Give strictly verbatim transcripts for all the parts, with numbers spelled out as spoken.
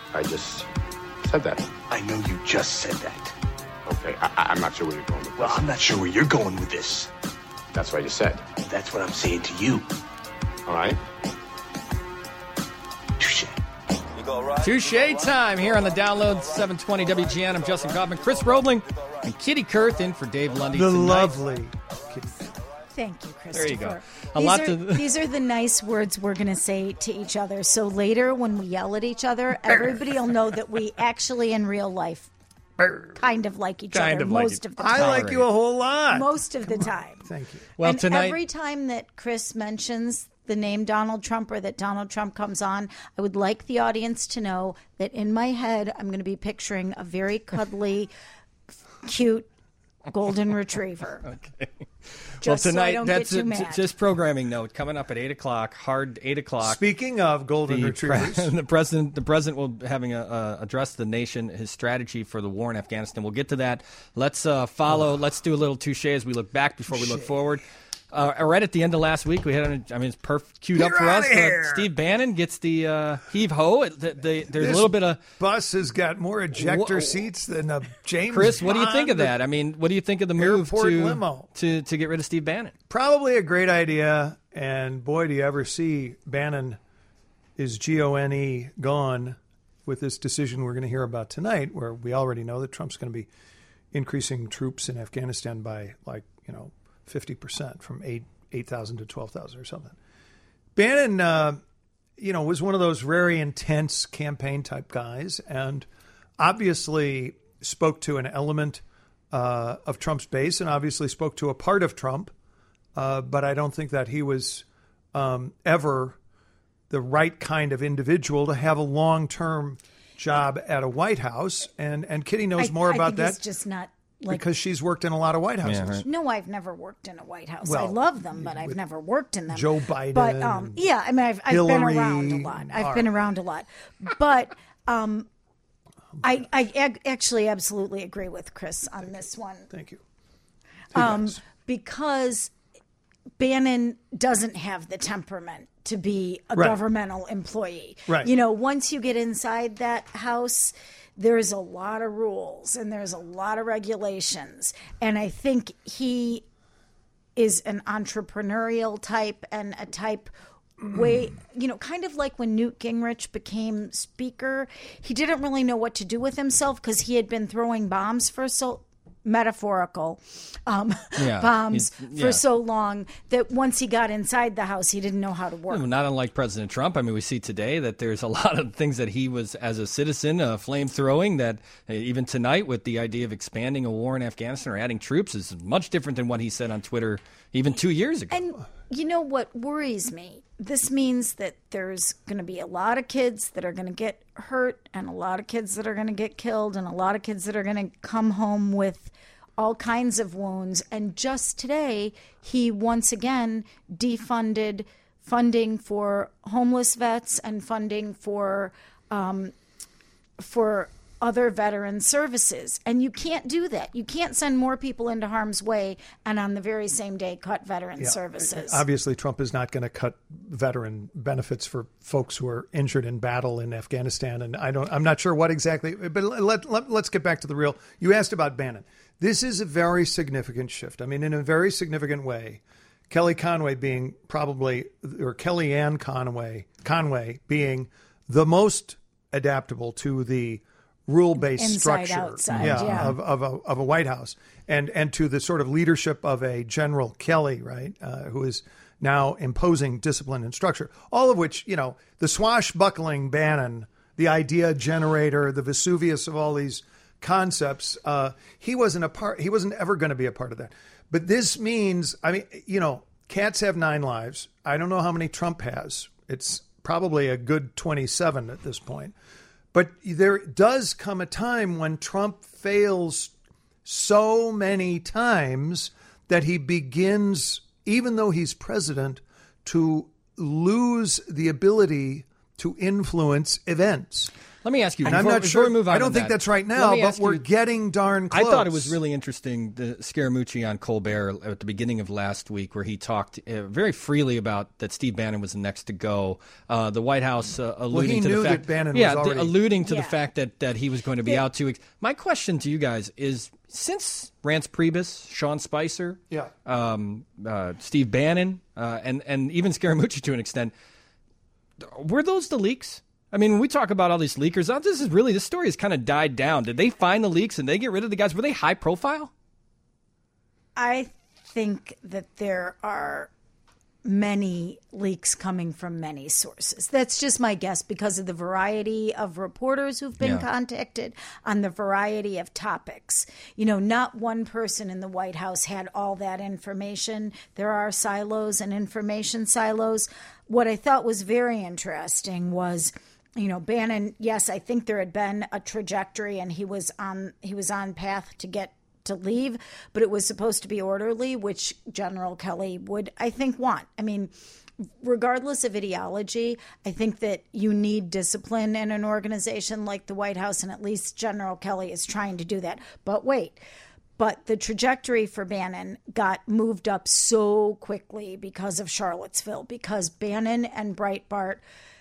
I just said that. I know you just said that. Okay, I, I'm not sure where you're going with this. Well, I'm not sure where you're going with this. That's what I just said. That's what I'm saying to you. All right? Touche. Touche time here on the Download seven twenty W G N. I'm Justin Kaufman, Chris Roebling, and Kitty Kurth in for Dave Lundy The tonight. lovely Kitty. Thank you, Christopher. There you go. A These, lot are, to... these are the nice words we're going to say to each other. So later when we yell at each other, everybody will know that we actually in real life kind of like each kind other of most like of the time. I like you a whole lot. Most of Come the on. time. Thank you. Well, and tonight... every time that Chris mentions the name Donald Trump or that Donald Trump comes on, I would like the audience to know that in my head, I'm going to be picturing a very cuddly, cute golden retriever. Okay. Just well, tonight, so I don't that's get too a, mad. just programming note coming up at eight o'clock, hard eight o'clock. Speaking of golden the, retrievers, pre- the president, the president will be having a uh, address the nation, his strategy for the war in Afghanistan. We'll get to that. Let's uh, follow. Oh. Let's do a little touche as we look back before we look forward. Uh, right at the end of last week, we had, I mean, it's perfect, queued You're up for us. But Steve Bannon gets the uh, heave ho. The, the, there's this a little bit of bus has got more ejector Whoa. seats than a James. Chris, what do you Bond think of that? I mean, what do you think of the move airport to, limo. to to get rid of Steve Bannon? Probably a great idea. And boy, do you ever see Bannon is G O N E gone with this decision we're going to hear about tonight, where we already know that Trump's going to be increasing troops in Afghanistan by like, you know, fifty percent from eight. eight thousand to twelve thousand or something. Bannon, uh, you know, was one of those very intense campaign type guys and obviously spoke to an element uh, of Trump's base and obviously spoke to a part of Trump. Uh, but I don't think that he was um, ever the right kind of individual to have a long-term job at a White House. And, and Kitty knows I, more I about think that. It's just not. Like, because she's worked in a lot of White Houses. Yeah, right. No, I've never worked in a White House. Well, I love them, but I've never worked in them. Joe Biden. But um, yeah, I mean, I've, I've been around a lot. I've All been right. around a lot. But um, I, I ag- actually absolutely agree with Chris on this one. Thank you. Um, because Bannon doesn't have the temperament to be a Right. governmental employee. Right. You know, once you get inside that house, there's a lot of rules and there's a lot of regulations. And I think he is an entrepreneurial type and a type way, you know, kind of like when Newt Gingrich became speaker, he didn't really know what to do with himself because he had been throwing bombs for so metaphorical um, Yeah, bombs he's- for yeah. so long that once he got inside the house, he didn't know how to work. Well, not unlike President Trump. I mean, we see today that there's a lot of things that he was, as a citizen, uh, flame throwing. That uh, even tonight, with the idea of expanding a war in Afghanistan or adding troops, is much different than what he said on Twitter even two years ago. And you know what worries me? This means that there's going to be a lot of kids that are going to get hurt and a lot of kids that are going to get killed and a lot of kids that are going to come home with all kinds of wounds. And just today, he once again defunded funding for homeless vets and funding for um, for other veteran services. And you can't do that. You can't send more people into harm's way and on the very same day cut veteran Yeah. services. Obviously, Trump is not going to cut veteran benefits for folks who are injured in battle in Afghanistan. And I don't, I'm not sure what exactly, but let, let, let's get back to the real. You asked about Bannon. This is a very significant shift. I mean, in a very significant way, Kelly Conway being probably, or Kellyanne Conway, Conway being the most adaptable to the rule-based Inside, structure outside, yeah. Of, of, a, of a White House and, and to the sort of leadership of a General Kelly, right, uh, who is now imposing discipline and structure, all of which, you know, the swashbuckling Bannon, the idea generator, the Vesuvius of all these concepts, uh, he wasn't a part, he wasn't ever going to be a part of that. But this means, I mean, you know, cats have nine lives. I don't know how many Trump has. It's probably a good twenty-seven at this point. But there does come a time when Trump fails so many times that he begins, even though he's president, to lose the ability to influence events. Let me ask you, And before, I'm not before sure. we move on I don't on think that, that's right let now, me but ask we're you- getting darn close. I thought it was really interesting, the Scaramucci on Colbert at the beginning of last week, where he talked uh, very freely about that Steve Bannon was the next to go. Uh, the White House uh, alluding he to knew the fact that Bannon yeah, was the- already- alluding to Yeah. the fact that, that he was going to be The- out two weeks. My question to you guys is, since Rance Priebus, Sean Spicer, Yeah. um, uh, Steve Bannon, uh, and and even Scaramucci to an extent, were those the leaks? I mean, when we talk about all these leakers, uh, this is really, this story has kind of died down. Did they find the leaks and they get rid of the guys? Were they high profile? I think that there are many leaks coming from many sources. That's just my guess because of the variety of reporters who've been Yeah. contacted on the variety of topics. You know, not one person in the White House had all that information. There are silos and information silos. What I thought was very interesting was, you know, Bannon, yes, I think there had been a trajectory and he was on he was on path to get to leave, but it was supposed to be orderly, which General Kelly would, I think, want. I mean, regardless of ideology, I think that you need discipline in an organization like the White House, and at least General Kelly is trying to do that. But wait, but the trajectory for Bannon got moved up so quickly because of Charlottesville, because Bannon and Breitbart,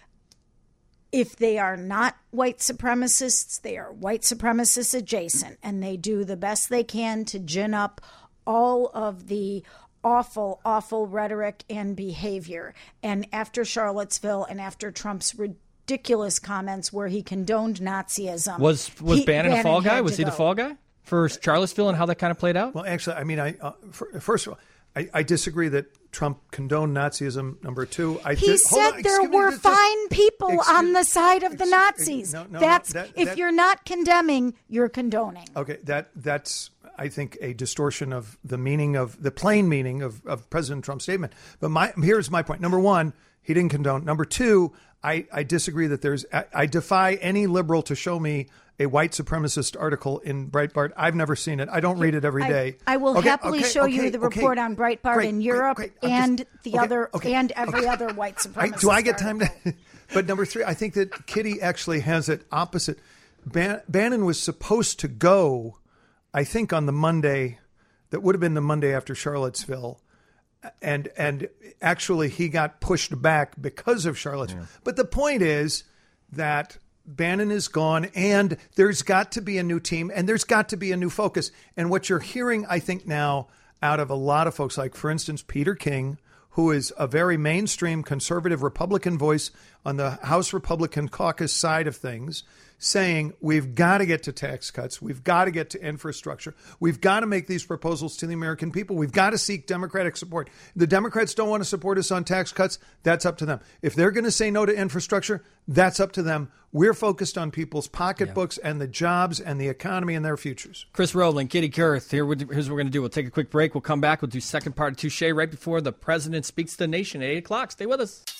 if they are not white supremacists, they are white supremacists adjacent, and they do the best they can to gin up all of the awful, awful rhetoric and behavior. And after Charlottesville and after Trump's ridiculous comments where he condoned Nazism. Was was he, Bannon a fall guy? had Was to he the go. fall guy for Charlottesville and how that kind of played out? Well, actually, I mean, I uh, f- first of all, I, I disagree that Trump condoned Nazism. Number two, I He did, said hold on, there excuse me, were just- fine people excuse- on the side of the excuse- Nazis. no, no, no, That's that- if that- you're not condemning, you're condoning. Okay, that that's I think a distortion of the meaning of the plain meaning of, of President Trump's statement. But my here's my point. Number one, he didn't condone. Number two, I, I disagree that there's I, I defy any liberal to show me a white supremacist article in Breitbart. I've never seen it. I don't read it every I- day. I, will Okay, happily okay, show okay, you the okay. report on Breitbart Great, in great, Europe great. I'm and just- the okay, other okay, and every okay. other white I, supremacist. do I get time article. to? But number three, I think that Kitty actually has it opposite. Ban- Bannon was supposed to go, I think, on the Monday that would have been the Monday after Charlottesville, and and actually he got pushed back because of Charlottesville. Yeah. But the point is that Bannon is gone, and there's got to be a new team, and there's got to be a new focus. And what you're hearing, I think, now out of a lot of folks, like, for instance, Peter King, who is a very mainstream conservative Republican voice on the House Republican caucus side of things, saying we've got to get to tax cuts. We've got to get to infrastructure. We've got to make these proposals to the American people. We've got to seek Democratic support. The Democrats don't want to support us on tax cuts. That's up to them. If they're going to say no to infrastructure, that's up to them. We're focused on people's pocketbooks yeah. and the jobs and the economy and their futures. Chris Roebling, Kitty Kurth, here, here's what we're going to do. We'll take a quick break. We'll come back. We'll do second part of Touche right before the president speaks to the nation at eight o'clock. Stay with us.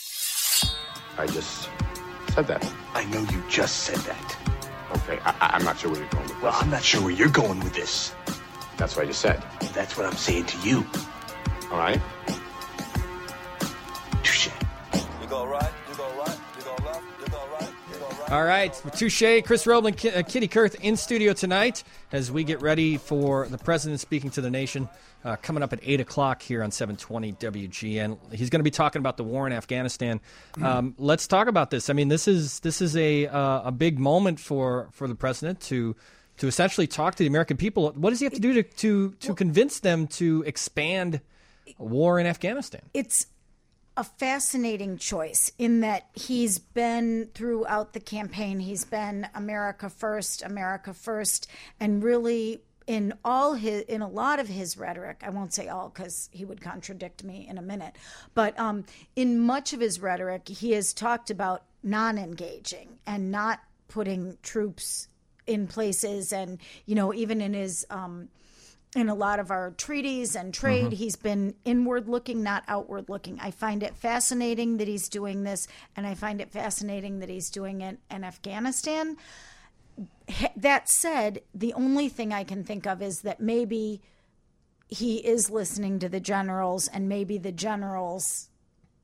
I just said that. I know you just said that. Okay, I, I- I'm not sure where you're going with this. Well, I'm not sure where you're going with this. That's what I just said. That's what I'm saying to you. All right? Touche. You go right, you go right, you go left, you go right, you go right. All right, Touche, Chris Roebling, Ki- uh, Kitty Kurth in studio tonight as we get ready for the president speaking to the nation uh, coming up at eight o'clock here on seven twenty W G N. He's going to be talking about the war in Afghanistan. Um, let's talk about this. I mean, this is this is a uh, a big moment for, for the president to to essentially talk to the American people. What does he have to do to to, to convince them to expand war in Afghanistan? It's a fascinating choice in that he's been throughout the campaign, he's been America first, America first, and really in all his, in a lot of his rhetoric, I won't say all because he would contradict me in a minute, but um, in much of his rhetoric, he has talked about non-engaging and not putting troops in places, and you know, even in his um, in a lot of our treaties and trade, mm-hmm. he's been inward looking, not outward looking. I find it fascinating that he's doing this, and I find it fascinating that he's doing it in Afghanistan. That said, the only thing I can think of is that maybe he is listening to the generals, and maybe the generals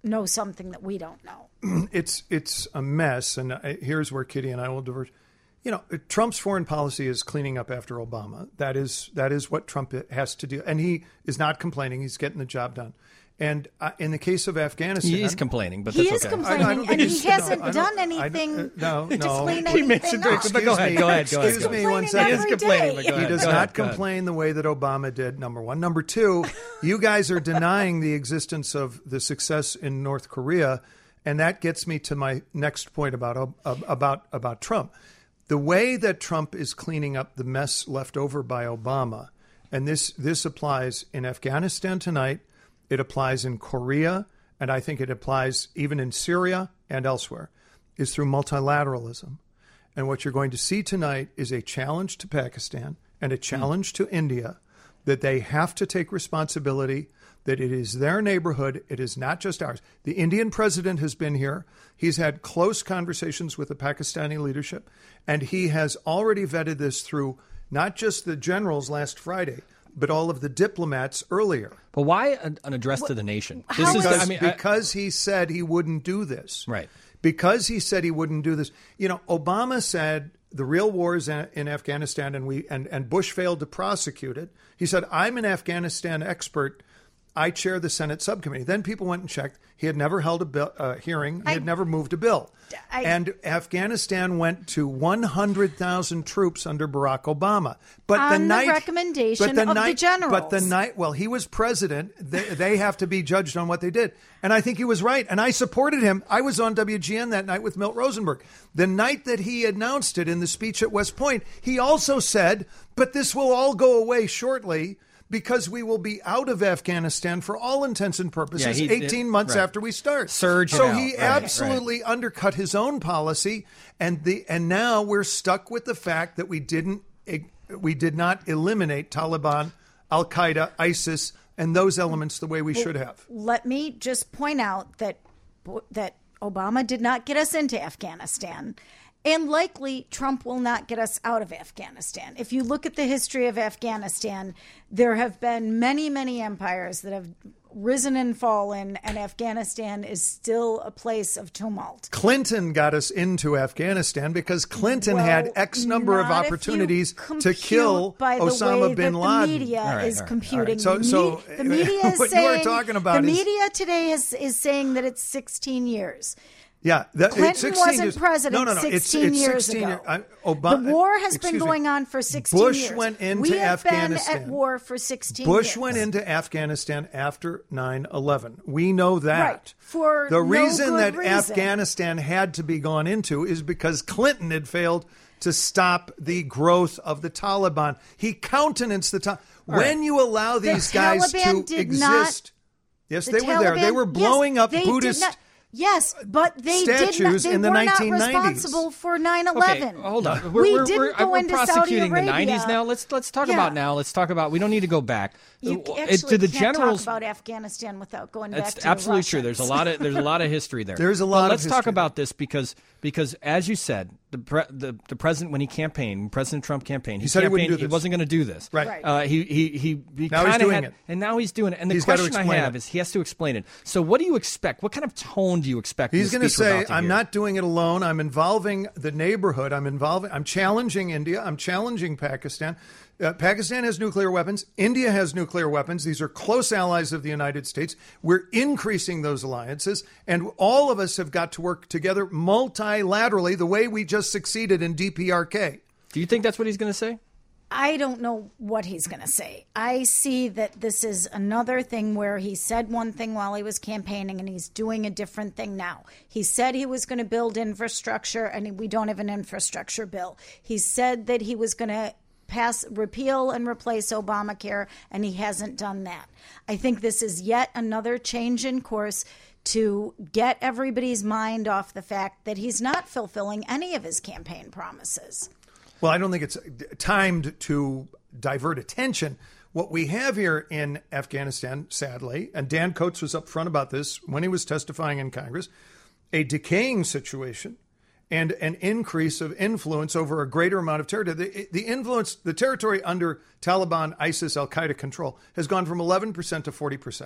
know something that we don't know. It's it's a mess, and I, here's where Kitty and I will diverge. You know, Trump's foreign policy is cleaning up after Obama. That is that is what Trump has to do, and he is not complaining. He's getting the job done. And uh, in the case of Afghanistan, he is complaining, but he that's is okay. complaining, I- I don't and think he he's- hasn't no, I done don't- I anything don't- uh, no, to no. clean He makes anything it up. very- but go ahead, go ahead, go ahead. Excuse go me ahead. one Complaining second. He is every complaining, day. but go He ahead, does go not ahead, go ahead. complain the way that Obama did, number one. Number two, you guys are denying the existence of the success in North Korea, and that gets me to my next point about about about Trump. The way that Trump is cleaning up the mess left over by Obama, and this this applies in Afghanistan tonight, it applies in Korea, and I think it applies even in Syria and elsewhere, is through multilateralism. And what you're going to see tonight is a challenge to Pakistan and a challenge to India that they have to take responsibility, that it is their neighborhood. It is not just ours. The Indian president has been here. He's had close conversations with the Pakistani leadership, and he has already vetted this through not just the generals last Friday, but all of the diplomats earlier. But why an, an address to the nation? how This is, is- I mean, I- because he said he wouldn't do this. Right. Because he said he wouldn't do this. You know, Obama said the real war is in, in Afghanistan, and we and, and Bush failed to prosecute it. He said, I'm an Afghanistan expert. I chair the Senate subcommittee. Then people went and checked. He had never held a bill, uh, hearing. He I- had never moved a bill. I- and Afghanistan went to one hundred thousand troops under Barack Obama. But On the the night, recommendation but the of the night, generals. But the night, well, he was president. They, they have to be judged on what they did. And I think he was right. And I supported him. I was on W G N that night with Milt Rosenberg. The night that he announced it in the speech at West Point, he also said, but this will all go away shortly, because we will be out of Afghanistan for all intents and purposes Yeah, he- eighteen months right. after we start. Surge So and he out. Right, absolutely undercut his own policy, and the and now we're stuck with the fact that we didn't we did not eliminate Taliban, Al Qaeda, ISIS, and those elements the way we should have. Let me just point out that that Obama did not get us into Afghanistan. And likely Trump will not get us out of Afghanistan. If you look at the history of Afghanistan, there have been many, many empires that have risen and fallen, and Afghanistan is still a place of tumult. Clinton got us into Afghanistan because Clinton Well, had X number of not if you opportunities to compute kill by the Osama way bin that Laden. The media All right, is all right, computing. all right. So- the, so, me- the media is what you are saying talking about the is- media today is is saying that it's sixteen years. Yeah, that, Clinton it's sixteen wasn't years. president No, no, no. sixteen it's, it's years sixteen ago. Year, I, Obama, the war has been excuse me. going on for sixteen Bush years. went into we have Afghanistan. been at war for sixteen Bush years. went into Afghanistan after nine eleven. We know that. Right. For the no reason good that reason. Afghanistan had to be gone into is because Clinton had failed to stop the growth of the Taliban. He countenanced the Taliban. When right. you allow these guys Taliban to did exist, not- yes, The they were there. They Taliban- were blowing yes, up they did Buddhist. not- Yes, but they did not. statues They in the were not nineteen nineties. responsible for nine Okay, eleven. hold on. We We're, we're, didn't we're, go we're into Saudi prosecuting the Arabia. nineties now. Let's let's talk Yeah. about now. Let's talk about. We don't need to go back. You Uh, actually to the can't generals. talk about Afghanistan without going back That's to absolutely the true. There's a Russians. lot of there's a lot of history there. There's a But lot of let's talk history about this because because as you said, the pre, the, the president when he campaigned, when President Trump campaigned, he, said he wouldn't campaigned, do this. He wasn't going to do this. Right. Right. Uh, he he he, he Now he's kinda doing had, it. and now he's doing it. And the He's got to question I explain have it. is he has to explain it. So what do you expect? What kind of tone do you expect? He's going going to say, "I'm not doing it alone. I'm involving the neighborhood. I'm involving. I'm challenging India. I'm challenging Pakistan. Uh, Pakistan has nuclear weapons. India has nuclear weapons. These are close allies of the United States. We're increasing those alliances, and all of us have got to work together multilaterally, the way we just succeeded in D P R K." Do you think that's what he's going to say? I don't know what he's going to say. I see that this is another thing where he said one thing while he was campaigning and he's doing a different thing now. He said he was going to build infrastructure and we don't have an infrastructure bill. He said that he was going to pass, repeal and replace Obamacare, and he hasn't done that. I think this is yet another change in course to get everybody's mind off the fact that he's not fulfilling any of his campaign promises. Well, I don't think it's timed to divert attention. What we have here in Afghanistan, sadly, and Dan Coates was up front about this when he was testifying in Congress, a decaying situation and an increase of influence over a greater amount of territory. The, the influence, the territory under Taliban, ISIS, Al Qaeda control has gone from eleven percent to forty percent.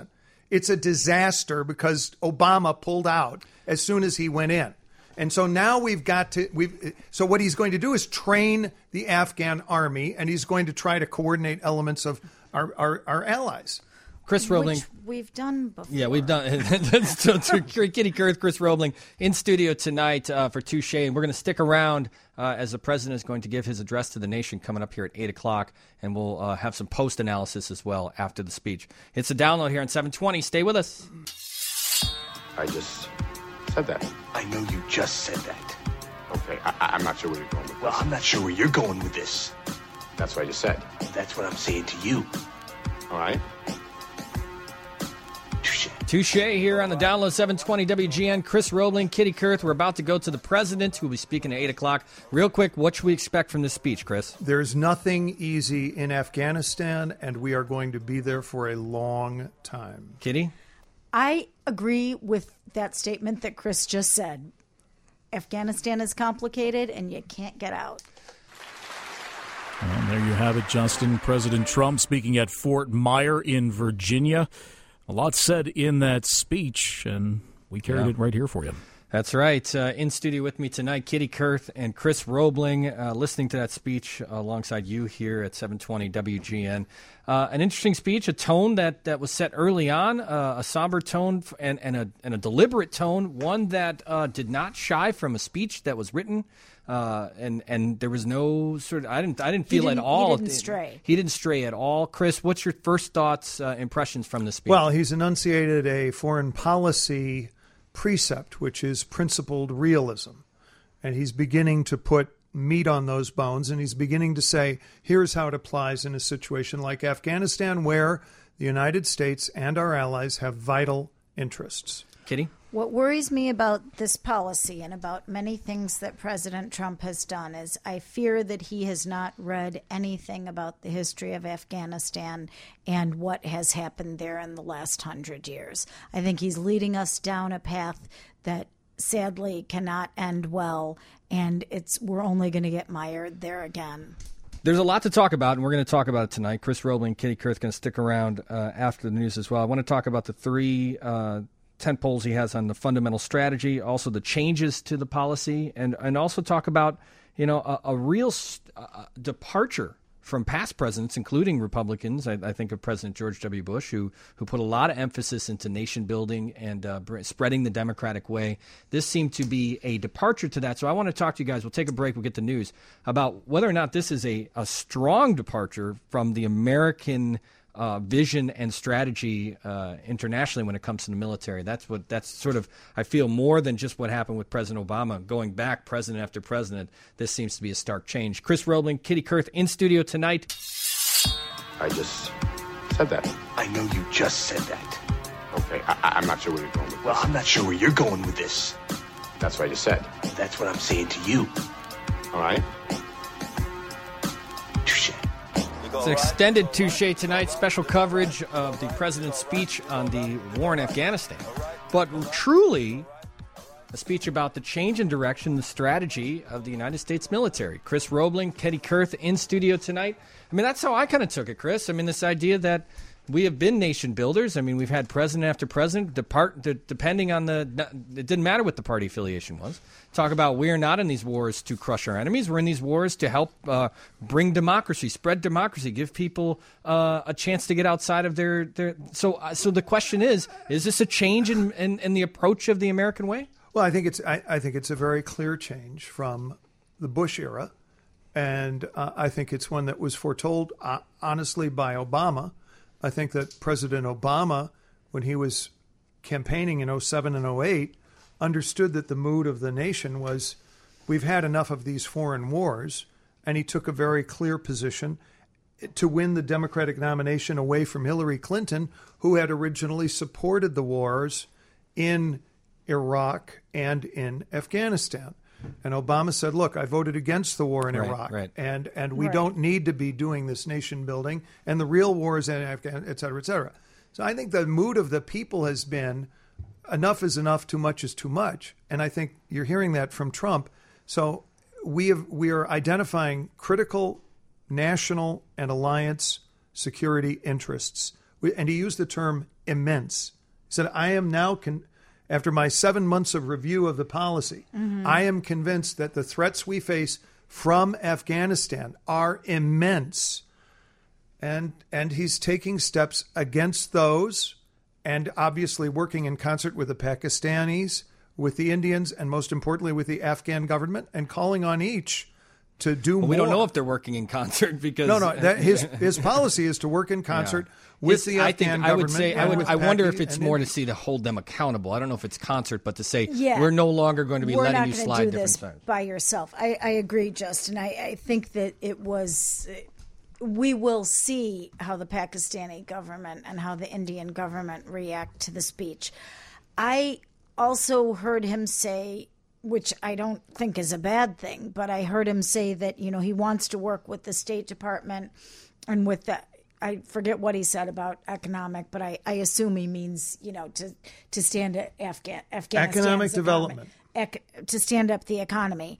It's a disaster because Obama pulled out as soon as he went in. And so now we've got to, we've, so what he's going to do is train the Afghan army, and he's going to try to coordinate elements of our, our, our allies. Chris Roebling. Which we've done before. Yeah, we've done. so, to Kitty Kurth, Chris Roebling in studio tonight uh, for Touche. And we're going to stick around uh, as the president is going to give his address to the nation coming up here at eight o'clock. And we'll uh, have some post analysis as well after the speech. It's a download here on seven twenty. Stay with us. I just said that. I know you just said that. Okay, I, I- I'm not sure where you're going with Well, this. I'm not sure where you're going with this. That's what I just said. That's what I'm saying to you. All right? Touche. Touche here on the download seven twenty W G N. Chris Roebling, Kitty Kurth. We're about to go to the president, who will be speaking at eight o'clock. Real quick, what should we expect from this speech, Chris? There's nothing easy in Afghanistan, and we are going to be there for a long time. Kitty? I agree with that statement that Chris just said. Afghanistan is complicated, and you can't get out. Well, there you have it, Justin. President Trump speaking at Fort Myer in Virginia. A lot said in that speech, and we carried Yeah. it right here for you. That's right. Uh, in studio with me tonight, Kitty Kurth and Chris Roebling, uh, listening to that speech alongside you here at seven twenty W G N. Uh, an interesting speech, a tone that, that was set early on, uh, a somber tone and, and, a, and a deliberate tone, one that uh, did not shy from a speech that was written. Uh, and and there was no sort of I didn't I didn't feel didn't- at all. he didn't stray. He didn't stray at all. Chris, what's your first thoughts, uh, impressions from the speech? Well, he's enunciated a foreign policy precept, which is principled realism. And he's beginning to put meat on those bones, and he's beginning to say, here's how it applies in a situation like Afghanistan, where the United States and our allies have vital interests. Kitty? What worries me about this policy and about many things that President Trump has done is I fear that he has not read anything about the history of Afghanistan and what has happened there in the last hundred years. I think he's leading us down a path that sadly cannot end well, and it's we're only going to get mired there again. There's a lot to talk about, and we're going to talk about it tonight. Chris Roebling, Kitty Kurth going to stick around uh, after the news as well. I want to talk about the three uh, tent poles he has on the fundamental strategy, also the changes to the policy, and, and also talk about, you know, a, a real st- uh, departure from past presidents, including Republicans. I, I think of President George W. Bush, who who put a lot of emphasis into nation building and uh, br- spreading the democratic way. This seemed to be a departure to that. So I want to talk to you guys. We'll take a break. We'll get the news about whether or not this is a, a strong departure from the American uh, vision and strategy uh, internationally when it comes to the military. That's what that's sort of, I feel, more than just what happened with President Obama. Going back president after president, this seems to be a stark change. Chris Roebling, Kitty Kurth in studio tonight. I just said that. I know you just said that. Okay, I- I- I'm not sure where you're going with Well, this. I'm not sure where you're going with this. That's what I just said. That's what I'm saying to you. All right? Touche. It's an extended Touche tonight, special coverage of the president's speech on the war in Afghanistan. But truly, a speech about the change in direction, the strategy of the United States military. Chris Roebling, Kitty Kurth in studio tonight. I mean, that's how I kind of took it, Chris. I mean, this idea that we have been nation builders. I mean, we've had president after president, depart, de- depending on the, it didn't matter what the party affiliation was. Talk about we're not in these wars to crush our enemies. We're in these wars to help uh, bring democracy, spread democracy, give people uh, a chance to get outside of their, their so uh, so the question is, is this a change in, in, in the approach of the American way? Well, I think it's I, I think it's a very clear change from the Bush era, and uh, I think it's one that was foretold uh, honestly by Obama. I think that President Obama, when he was campaigning in oh seven and oh eight, understood that the mood of the nation was, we've had enough of these foreign wars, and he took a very clear position to win the Democratic nomination away from Hillary Clinton, who had originally supported the wars in Iraq and in Afghanistan. And Obama said, look, I voted against the war in Right, Iraq, right. and and we Right. don't need to be doing this nation building, and the real war is in Afghanistan, et cetera, et cetera. So I think the mood of the people has been enough is enough, too much is too much. And I think you're hearing that from Trump. So we have we are identifying critical national and alliance security interests. We, and he used the term immense. said, I am now, con- after my seven months of review of the policy, mm-hmm. I am convinced that the threats we face from Afghanistan are immense. And and he's taking steps against those and obviously working in concert with the Pakistanis, with the Indians, and most importantly with the Afghan government, and calling on each to do well, more. We don't know if they're working in concert because no, no. That, his his policy is to work in concert yeah. with his, the Afghan I think, government. I would say I would. I wonder if it's more Indian. to see to hold them accountable. I don't know if it's concert, but to say yeah. we're no longer going to be we're letting not you gonna slide do different this times. by yourself. I, I agree, Justin. I, I think that it was. We will see how the Pakistani government and how the Indian government react to the speech. I also heard him say, which I don't think is a bad thing, but I heard him say that, you know, he wants to work with the State Department and with the, I forget what he said about economic, but I, I assume he means, you know, to, to stand up Afghan, Afghanistan's economic development, ec- to stand up the economy.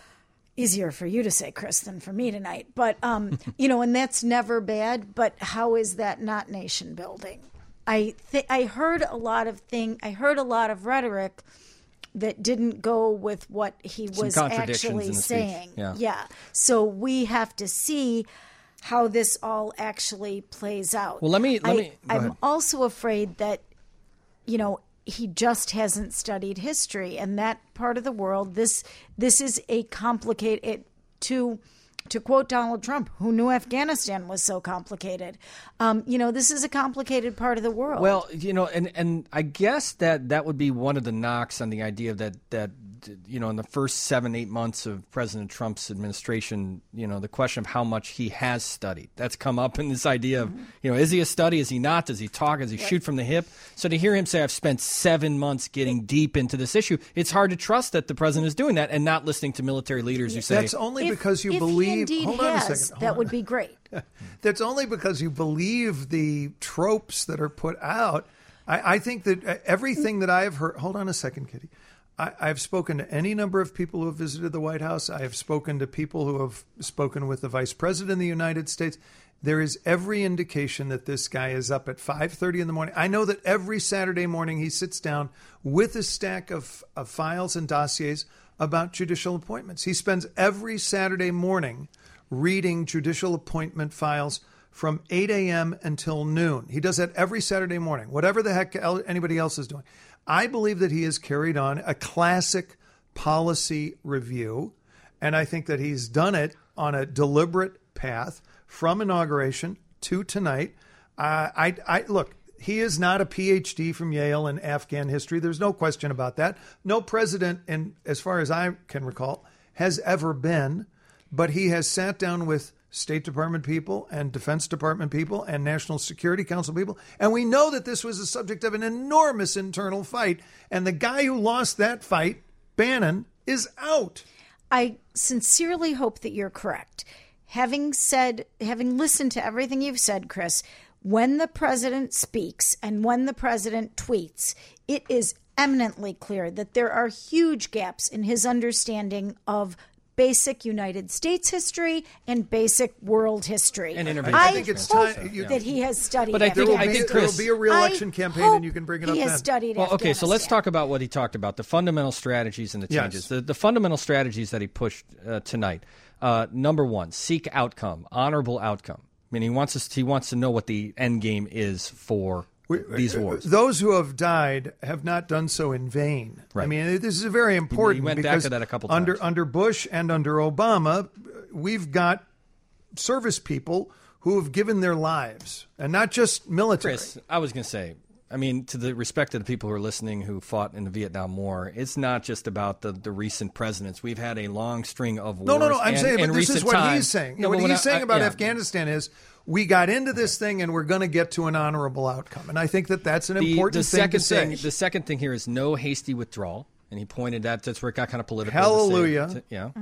Easier for you to say, Chris, than for me tonight. But, um, you know, and that's never bad. But how is that not nation building? I th- I heard a lot of thing. I heard a lot of rhetoric that didn't go with what he Some was contradictions actually in the saying. speech. Yeah. yeah. So we have to see how this all actually plays out. Well, let me. Let I, me. Go I'm ahead. also afraid that, you know, he just hasn't studied history, and that part of the world. This this is a complicated. To to quote Donald Trump, who knew Afghanistan was so complicated. Um, you know, this is a complicated part of the world. Well, you know, and, and I guess that that would be one of the knocks on the idea that that you know, in the first seven, eight months of President Trump's administration, you know, the question of how much he has studied. That's come up in this idea of, you know, is he a study? Is he not? Does he talk? Does he right. shoot from the hip? So to hear him say, I've spent seven months getting deep into this issue, it's hard to trust that the president is doing that and not listening to military leaders who say. That's only if, because you if believe. He indeed hold has, on a second. Hold that on. would be great. That's only because you believe the tropes that are put out. I, I think that everything that I have heard. Hold on a second, Kitty. I, I've spoken to any number of people who have visited the White House. I have spoken to people who have spoken with the Vice President of the United States. There is every indication that this guy is up at five thirty in the morning. I know that every Saturday morning he sits down with a stack of, of files and dossiers about judicial appointments. He spends every Saturday morning reading judicial appointment files from eight a.m. until noon. He does that every Saturday morning, whatever the heck anybody else is doing. I believe that he has carried on a classic policy review, and I think that he's done it on a deliberate path from inauguration to tonight. Uh, I, I look, he is not a P H D from Yale in Afghan history. There's no question about that. No president, in, as far as I can recall, has ever been, but he has sat down with State Department people and Defense Department people and National Security Council people. And we know that this was the subject of an enormous internal fight. And the guy who lost that fight, Bannon, is out. I sincerely hope that you're correct. Having said, having listened to everything you've said, Chris, when the president speaks and when the president tweets, it is eminently clear that there are huge gaps in his understanding of basic United States history and basic world history. And intervention. I, I think it's hope time you, that he has studied. But I think- There will, I be, think, there will Chris, be a re-election I campaign, hope and you can bring it up he has then. studied. Well, okay, so let's Afghanistan. talk about what he talked about, the fundamental strategies and the Yes. changes. The, the fundamental strategies that he pushed uh, tonight. Uh, number one, seek outcome, honorable outcome. I mean, he wants us. He wants to know what the end game is for We- these wars. Those who have died have not done so in vain. Right. I mean, this is very important. He went back because to that a couple under, times. Under Bush and under Obama, we've got service people who have given their lives, and not just military. Chris, I was going to say, I mean, to the respect of the people who are listening who fought in the Vietnam War, it's not just about the, the recent presidents. We've had a long string of wars. No, no, no. I'm and, saying, and but this is recent what times. he's saying. No, what but when he's I- saying I- about yeah. Afghanistan is we got into this thing and we're going to get to an honorable outcome. And I think that that's an The, important the thing second to say. thing, the second thing here is no hasty withdrawal, and he pointed that that's where it got kind of political. Hallelujah. To say, to, yeah.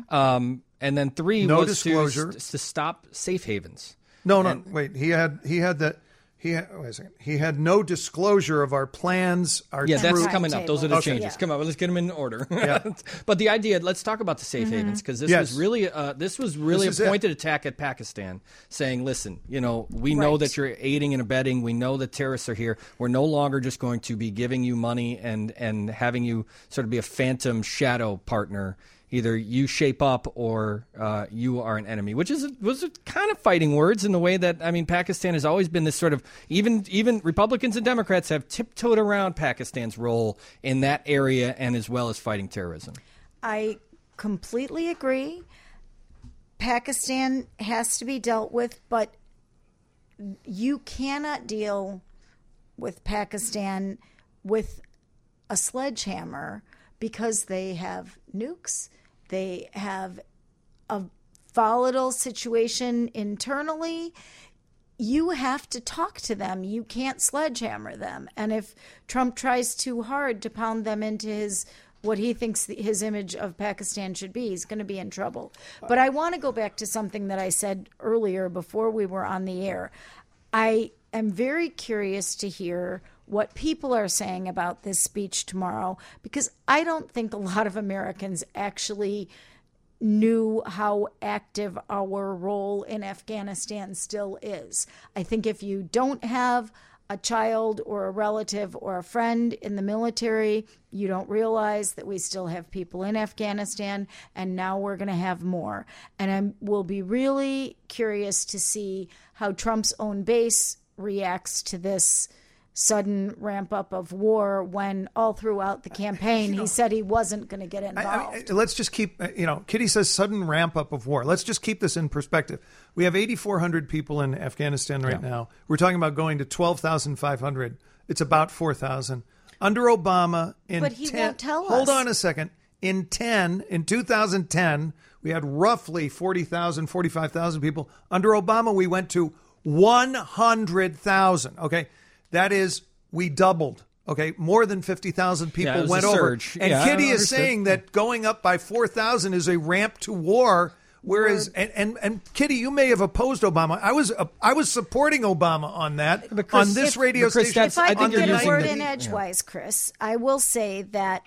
Um, and then three No was disclosure. To, to stop safe havens. No, no, And- wait. He had he had that He had, wait a second. He had no disclosure of our plans. Our yeah, that's true- coming up. Those are the Okay. changes. Yeah. Come on, let's get them in order. Yeah. But the idea, let's talk about the safe havens, because this Yes. was really, uh, this was really This is a it. pointed attack at Pakistan, saying, "Listen, you know, we know Right. that you're aiding and abetting. We know that terrorists are here. We're no longer just going to be giving you money and and having you sort of be a phantom shadow partner." Either you shape up or uh, you are an enemy, which is was a kind of fighting words in the way that, I mean, Pakistan has always been this sort of, even even Republicans and Democrats have tiptoed around Pakistan's role in that area and as well as fighting terrorism. I completely agree. Pakistan has to be dealt with, but you cannot deal with Pakistan with a sledgehammer because they have nukes. They have a volatile situation internally. You have to talk to them. You can't sledgehammer them. And if Trump tries too hard to pound them into his what he thinks the, his image of Pakistan should be, he's going to be in trouble. But I want to go back to something that I said earlier before we were on the air. I am very curious to hear what people are saying about this speech tomorrow, because I don't think a lot of Americans actually knew how active our role in Afghanistan still is. I think if you don't have a child or a relative or a friend in the military, you don't realize that we still have people in Afghanistan, and now we're going to have more. And I will be really curious to see how Trump's own base reacts to this sudden ramp up of war when all throughout the campaign he said he wasn't going to get involved. I, I, let's just keep, you know, Kitty says sudden ramp up of war. Let's just keep this in perspective. We have eighty-four hundred people in Afghanistan right Yeah. now. We're talking about going to twelve thousand five hundred. It's about four thousand. Under Obama, in But he ten, won't tell hold us. on a second. In ten, in two thousand ten, we had roughly forty thousand, forty-five thousand people. Under Obama, we went to one hundred thousand. Okay. That is, we doubled. Okay, more than fifty thousand people Yeah, it was went a over. surge. And Yeah, I Kitty is understood. saying that going up by four thousand is a ramp to war. Whereas, and, and, and Kitty, you may have opposed Obama. I was uh, I was supporting Obama on that, But Chris- on this if- radio but Chris, station. that's- If I I could think get you're a using word the- in edgewise, Chris, I will say that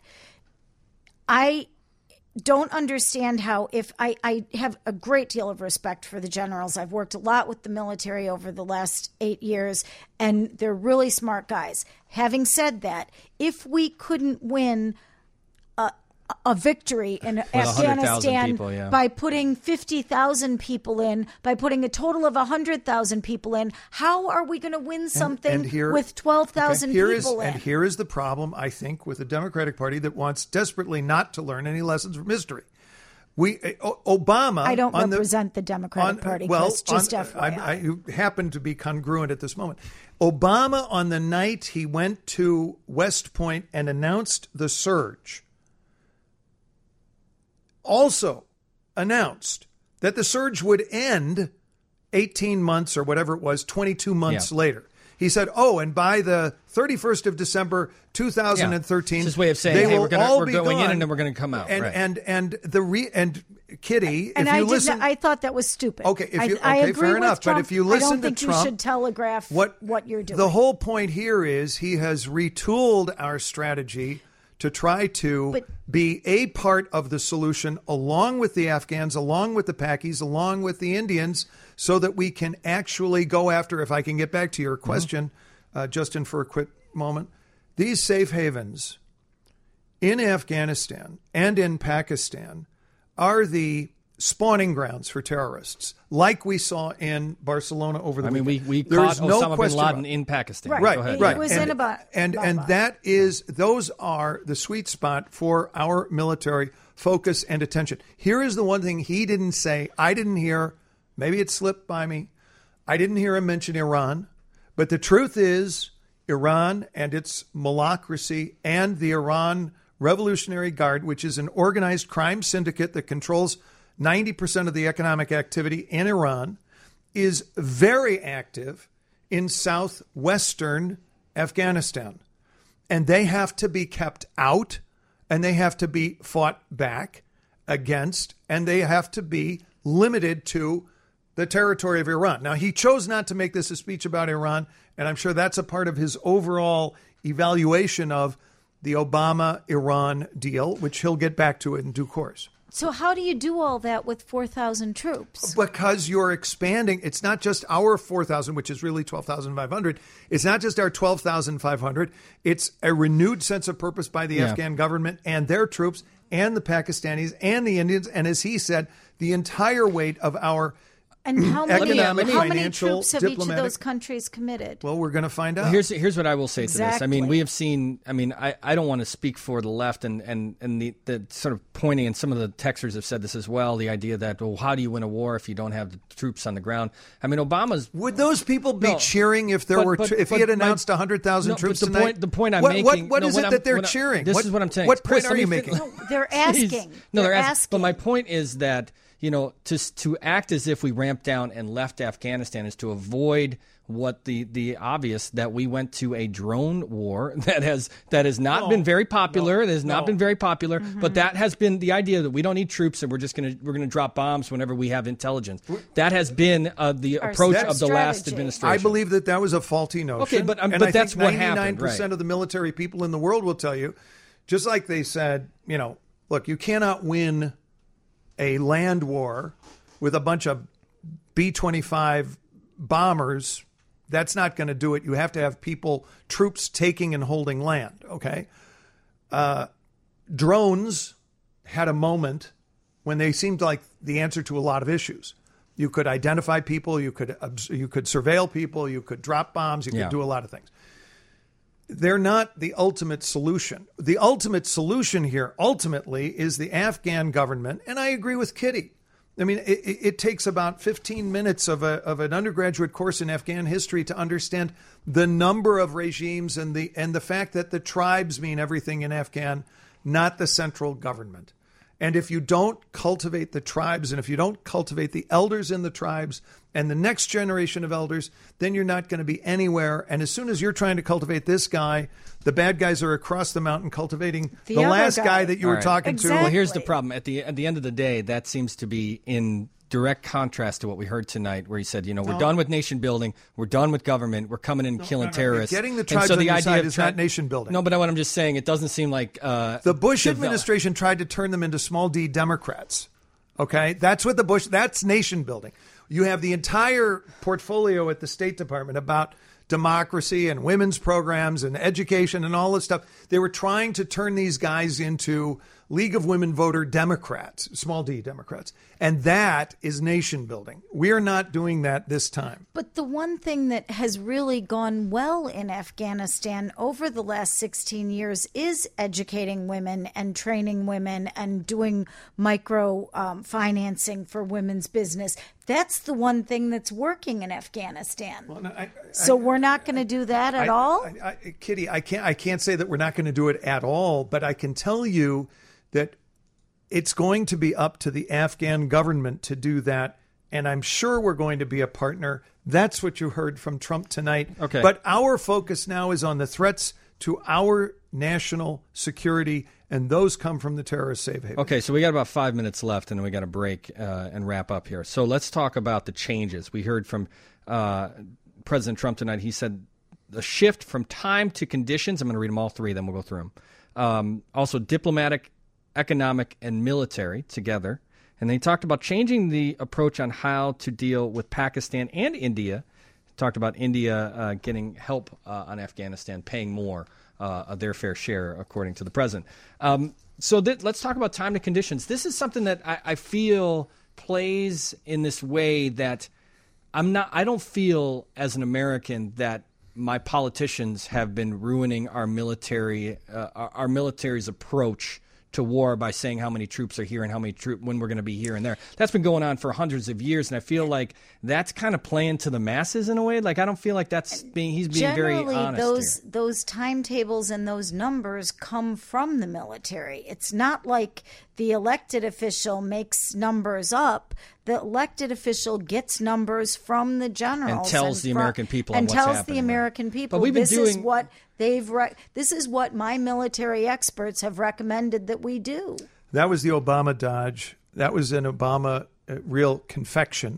I don't understand how, if I, I have a great deal of respect for the generals. I've worked a lot with the military over the last eight years, and they're really smart guys. Having said that, if we couldn't win a, a victory in one hundred thousand Afghanistan people, yeah. by putting fifty thousand people in, by putting a total of one hundred thousand people in, how are we going to win something And here- with twelve thousand Okay, here is- people in? And here is the problem, I think, with the Democratic Party that wants desperately not to learn any lessons from history. We uh, O- Obama. I don't on the- represent the Democratic on- Party, Well, Chris, just on- F Y I. I, I, you happen to be congruent at this moment. Obama, on the night he went to West Point and announced the surge, also announced that the surge would end eighteen months or whatever it was, twenty-two months Yeah. later. He said, oh, and by the thirty-first of December, two thousand thirteen, It's his way of saying, they hey, will we're, gonna, all we're be going in gone. and then we're going to come out. And, right. and, and the re, and Kitty, and if I you did listen, not, I thought that was stupid. Okay, if I, you- I okay, agree fair with enough, but Trump. if you I listen don't to think Trump, you should telegraph what what you're doing. The whole point here is he has retooled our strategy to try to But- be a part of the solution along with the Afghans, along with the Pakis, along with the Indians, so that we can actually go after, if I can get back to your question, uh, Justin, for a quick moment, these safe havens in Afghanistan and in Pakistan are the spawning grounds for terrorists, like we saw in Barcelona over the I mean, we, weekend. we There caught is no Osama bin question Laden about it. in Pakistan. Right. Right, Go ahead. right. It was and, in about- and about and that. that is those are the sweet spot for our military focus and attention. Here is the one thing he didn't say. I didn't hear. Maybe it slipped by me. I didn't hear him mention Iran. But the truth is, Iran and its malacracy and the Iran Revolutionary Guard, which is an organized crime syndicate that controls ninety percent of the economic activity in Iran, is very active in southwestern Afghanistan. And they have to be kept out, and they have to be fought back against, and they have to be limited to the territory of Iran. Now, he chose not to make this a speech about Iran, and I'm sure that's a part of his overall evaluation of the Obama-Iran deal, which he'll get back to it in due course. So how do you do all that with four thousand troops? Because you're expanding. It's not just our four thousand, which is really twelve thousand five hundred. It's not just our twelve thousand five hundred. It's a renewed sense of purpose by the Yeah. Afghan government and their troops and the Pakistanis and the Indians. And as he said, the entire weight of our And how many, economic, how many financial, troops have each of diplomatic- those countries committed? Well, we're going to find out. Here's here's what I will say to this. I mean, Exactly. we have seen. I mean, I, I don't want to speak for the left, and and and the, the sort of pointing, and some of the texters have said this as well. The idea that, well, how do you win a war if you don't have the troops on the ground? I mean, Obama's. Would those people be No. cheering if there But- were but- tr- if he but had my- announced one hundred thousand No, but troops the tonight? point- the point I'm what, making- What, what no, is what it I'm- that they're what I- cheering? this what, is what I'm saying. What Chris, point let are you me making? fin- No, they're Jeez. asking. No, they're, They're asking. asking. But my point is that, you know, to to act as if we ramped down and left Afghanistan is to avoid what the the obvious, that we went to a drone war that has that has not No, been very popular. It has no. not been very popular. Mm-hmm. But that has been the idea that we don't need troops and we're just gonna we're gonna drop bombs whenever we have intelligence. That has been uh, the Our approach strategy. of the last administration. I believe that that was a faulty notion. Okay, but, um, and but I that's think what happened, ninety-nine percent right. of the military people in the world will tell you, just like they said, you know, look, you cannot win a land war with a bunch of B twenty-five bombers. That's not going to do it. You have to have people, troops taking and holding land, okay? Uh, drones had a moment when they seemed like the answer to a lot of issues. You could identify people, you could obs- you could surveil people, you could drop bombs, you could Yeah. do a lot of things. They're not the ultimate solution. The ultimate solution here, ultimately, is the Afghan government, and I agree with Kitty. I mean, it, it it takes about fifteen minutes of a of an undergraduate course in Afghan history to understand the number of regimes and the and the fact that the tribes mean everything in Afghan, not the central government. And if you don't cultivate the tribes, and if you don't cultivate the elders in the tribes and the next generation of elders, then you're not going to be anywhere. And as soon as you're trying to cultivate this guy, the bad guys are across the mountain cultivating the, The other last guy. guy that you All were right. talking Exactly. Well, here's the problem. At the at the end of the day, that seems to be in direct contrast to what we heard tonight, where he said, you know, we're done with nation building, we're done with government, we're coming in and killing no, no. terrorists. Getting the And tribes so on the your idea side of is try- not nation building. No, but what I'm just saying, it doesn't seem like uh, The Bush develop- administration tried to turn them into small d Democrats. Okay, that's what the Bush, that's nation building. You have the entire portfolio at the State Department about democracy and women's programs and education and all this stuff. They were trying to turn these guys into League of Women Voter Democrats, small d Democrats. And that is nation building. We are not doing that this time. But the one thing that has really gone well in Afghanistan over the last sixteen years is educating women and training women and doing micro um, financing for women's business. That's the one thing that's working in Afghanistan. Well, no, I- I- so we're not going to do that at I- all? I, I, Kitty, I can't. I can't say that we're not going to do it at all, but I can tell you that it's going to be up to the Afghan government to do that, and I'm sure we're going to be a partner. That's what you heard from Trump tonight. Okay. But our focus now is on the threats to our national security, and those come from the terrorist safe haven. Okay, so we got about five minutes left, and then we got to break uh, and wrap up here. So let's talk about the changes. We heard from uh, President Trump tonight. He said the shift from time to conditions. I'm going to read them all three, then we'll go through them. Um, also, diplomatic, economic, and military together. And then he talked about changing the approach on how to deal with Pakistan and India. He talked about India uh, getting help uh, on Afghanistan, paying more uh, of their fair share, according to the president. Um, so th- let's talk about time to conditions. This is something that I, I feel plays in this way that I'm not. I don't feel as an American that my politicians have been ruining our military, uh, our, our military's approach to war by saying how many troops are here and how many troop when we're going to be here and there. That's been going on for hundreds of years, and I feel like that's kind of playing to the masses in a way. Like I don't feel like that's being he's being Generally, very honest those here. those timetables and those numbers come from the military. It's not like the elected official makes numbers up. The elected official gets numbers from the generals And tells the from- American people on and what's tells happening the there. American people. But we've been this is doing- what they've. Re- this is what my military experts have recommended that we do. That was the Obama dodge. That was an Obama uh, real confection.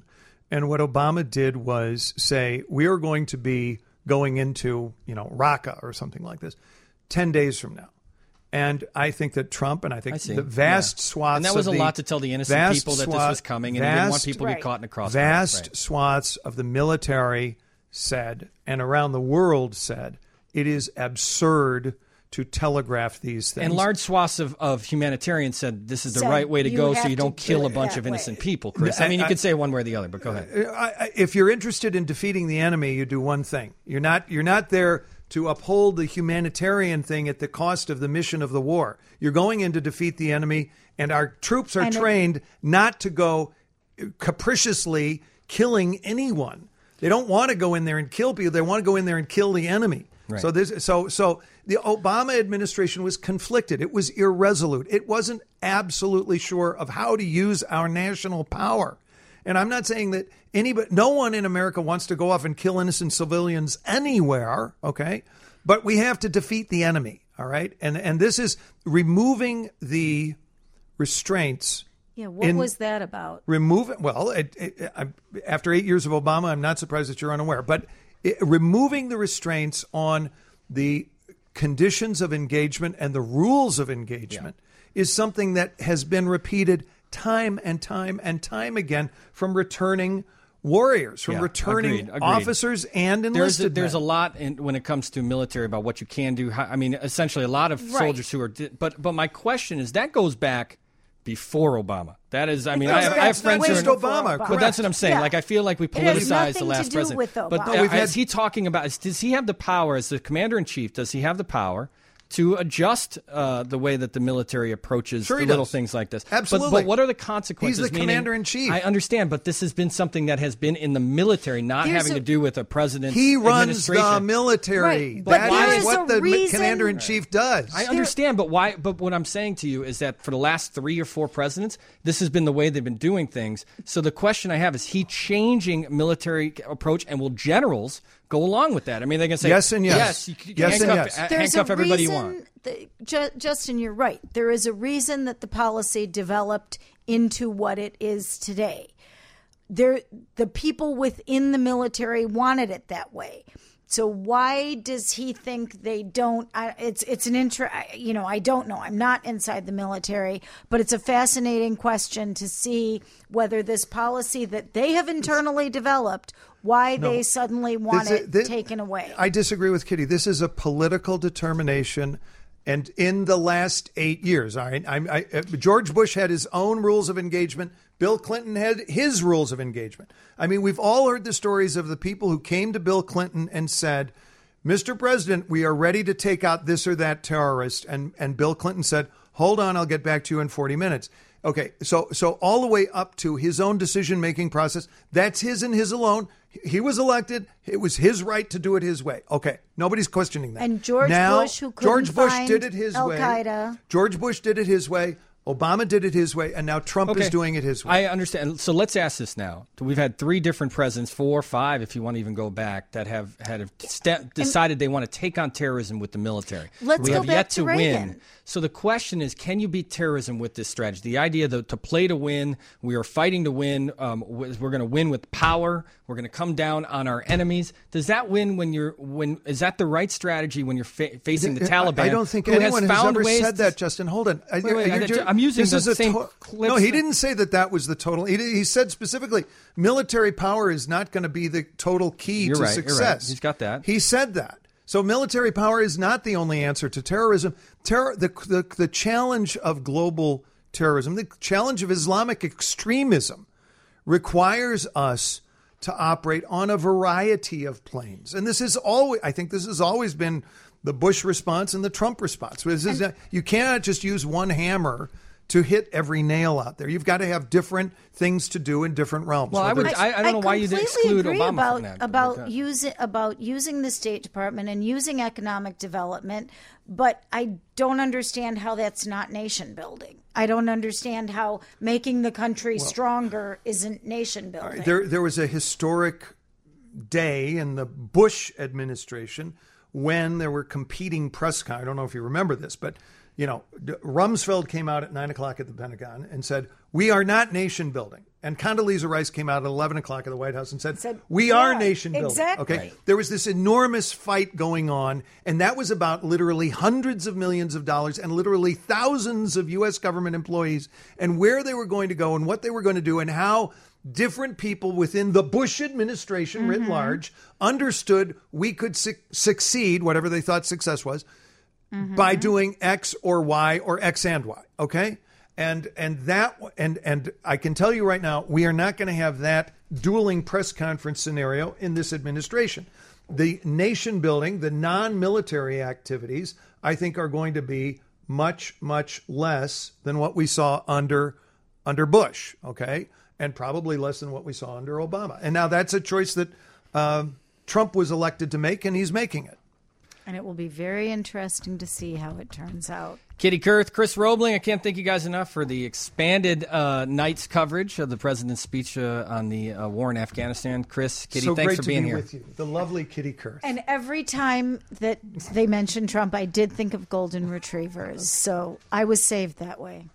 And what Obama did was say, we are going to be going into, you know, Raqqa or something like this ten days from now. And I think that Trump, and I think I the vast yeah. swaths And that was of a the, lot to tell the innocent people that swath, this was coming, and vast, he didn't want people to right. get caught in a crossfire. Vast right. swaths of the military said, and around the world said, it is absurd to telegraph these things. And large swaths of, of humanitarians said this is the Said right way to you go have so you to don't do kill a it bunch that of innocent way. people, Chris. I mean, you I- could say one way or the other, but go ahead. I, I, if you're interested in defeating the enemy, you do one thing. You're not you're not there to uphold the humanitarian thing at the cost of the mission of the war. You're going in to defeat the enemy, and our troops are I know. trained not to go capriciously killing anyone. They don't want to go in there and kill people. They want to go in there and kill the enemy. Right. So this so so the Obama administration was conflicted. It was irresolute. It wasn't absolutely sure of how to use our national power. And I'm not saying that anybody, no one in America wants to go off and kill innocent civilians anywhere, okay? But we have to defeat the enemy, all right? And and this is removing the restraints. Yeah, what in- was that about? Remove well, it, it, I, after eight years of Obama, I'm not surprised that you're unaware. But it, removing the restraints on the conditions of engagement and the rules of engagement yeah. is something that has been repeated time and time and time again from returning warriors, from Yeah, returning agreed, agreed. officers and There's a, enlisted there's a men. lot in, when it comes to military about what you can do. How, I mean, essentially, a lot of Right. soldiers who are. di- But but my question is that goes back before Obama. That is, I mean, goes I have, I back have friends who Just are. before Obama, Obama. But that's what I'm saying. Yeah. Like, I feel like we It has politicized nothing the to last do president. with But Obama. uh, No, we've had- is he talking about? Is, does he have the power as the commander in chief? Does he have the power to adjust uh, the way that the military approaches Sure he the little does. things like this? Absolutely. But, but what are the consequences? He's the Meaning- commander-in-chief. I understand, but this has been something that has been in the military, not There's having a- to do with a president's He runs administration. the military. Right, but That there is is what a the reason- commander in chief does. I understand, but why? But what I'm saying to you is that for the last three or four presidents, this has been the way they've been doing things. So the question I have is: he changing military approach, and will generals go along with that? I mean, they can say Yes and yes. Yes, you can Yes and handcuff, yes. ha- There's handcuff a everybody reason you want. that- Ju- Justin, you're right. There is a reason that the policy developed into what it is today. There, the people within the military wanted it that way. So why does he think they don't? I, it's it's an intro. You know, I don't know. I'm not inside the military, but it's a fascinating question to see whether this policy that they have internally developed, why they suddenly want This- it this- taken away. I disagree with Kitty. This is a political determination. And in the last eight years, all right, I, I, uh, George Bush had his own rules of engagement. Bill Clinton had his rules of engagement. I mean, we've all heard the stories of the people who came to Bill Clinton and said, Mister President, we are ready to take out this or that terrorist. And, and Bill Clinton said, hold on, I'll get back to you in forty minutes. Okay, so so all the way up to his own decision-making process, that's his and his alone. He was elected. It was his right to do it his way. Okay, nobody's questioning that. And George now, Bush, who couldn't George Bush find did it his way. Al-Qaeda. George Bush did it his way. Obama did it his way, and now Trump is doing it his way. I understand. So let's ask this now. We've had three different presidents, four or five, if you want to even go back, that have had ste- decided they want to take on terrorism with the military. Let's we go have back yet to to Reagan. win. So the question is, can you beat terrorism with this strategy? The idea that to play to win, we are fighting to win. Um, we're going to win with power. We're going to come down on our enemies. Does that win when you're when? Is that the right strategy when you're fa- facing the Taliban? I don't think who anyone has, found ever ways said to- that, Justin. Hold on. I- Wait, wait, you're- I- you're- I'm using this the is a same to- clips No, he that- didn't say that that was the total. He, he said specifically, military power is not going to be the total key You're to right, you're right. success. He's got that. He said that. So military power is not the only answer to terrorism. Terror, the, the, the challenge of global terrorism, the challenge of Islamic extremism requires us to operate on a variety of planes. And this is always, I think this has always been the Bush response and the Trump response. This is, you cannot just use one hammer to hit every nail out there. You've got to have different things to do in different realms. Well, I whether would. it's- I, I don't know why you didn't completely exclude agree Obama about, from that. About Okay. using about using the State Department and using economic development, but I don't understand how that's not nation building. I don't understand how making the country stronger isn't nation building. There, there was a historic day in the Bush administration when there were competing press con- I don't know if you remember this, but you know, Rumsfeld came out at nine o'clock at the Pentagon and said, "We are not nation building." And Condoleezza Rice came out at eleven o'clock at the White House and said, Said, we yeah, are nation building. exactly. Okay. There was this enormous fight going on, and that was about literally hundreds of millions of dollars and literally thousands of U S government employees and where they were going to go and what they were going to do and how different people within the Bush administration Mm-hmm. writ large understood we could su- succeed, whatever they thought success was, Mm-hmm. by doing X or Y or X and Y. Okay. And and that and and I can tell you right now, we are not going to have that dueling press conference scenario in this administration. The nation building, the non-military activities, I think are going to be much, much less than what we saw under under Bush, okay, and probably less than what we saw under Obama. And now that's a choice that uh, Trump was elected to make, and he's making it. And it will be very interesting to see how it turns out. Kitty Kurth, Chris Roebling, I can't thank you guys enough for the expanded uh, night's coverage of the president's speech uh, on the uh, war in Afghanistan. Chris, Kitty, so thanks great for to being be here. with you. The lovely Kitty Kurth. And every time that they mentioned Trump, I did think of golden retrievers. So I was saved that way.